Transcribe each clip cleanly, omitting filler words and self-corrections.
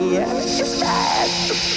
here is bad.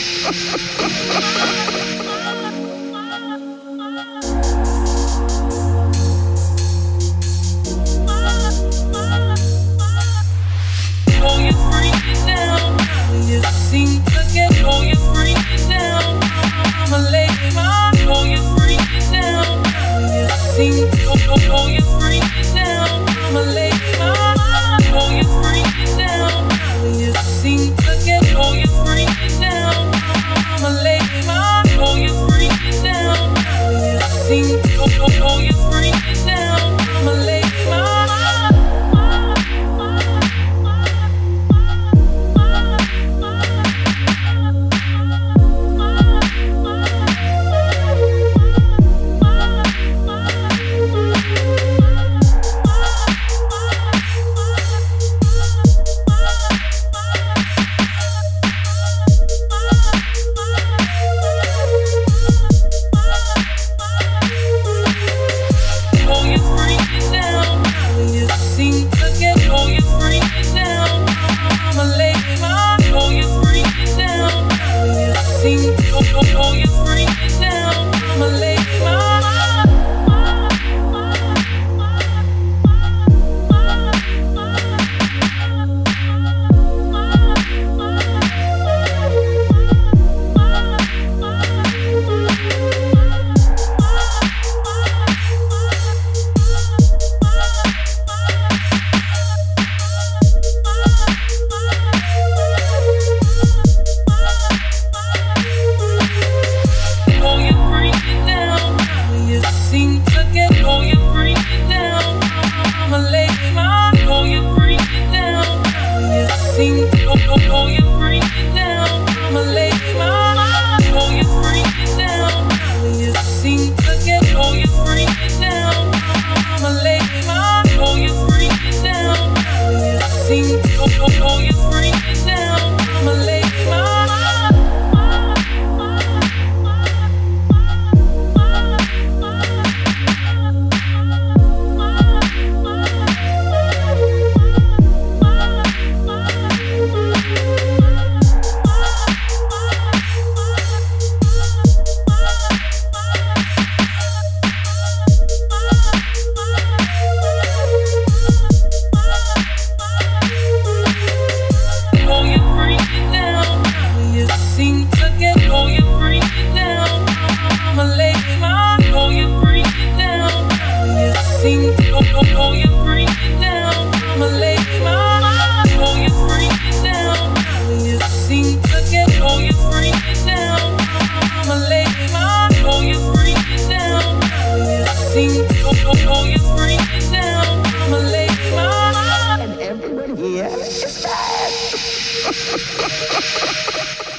Oh, you bring it down. You seem to get. Oh, you bring it down. I'm a lady, man. Oh, you bring it down. You seem to. Oh, you bring it down. I'm a lady, man. Oh, you bring it down. You seem to get. Oh, you bring it down. I'm a lady, man. Oh, you bring it down. You seem to. Oh, you bring it down. I'm a lady, man. And everybody here is bad.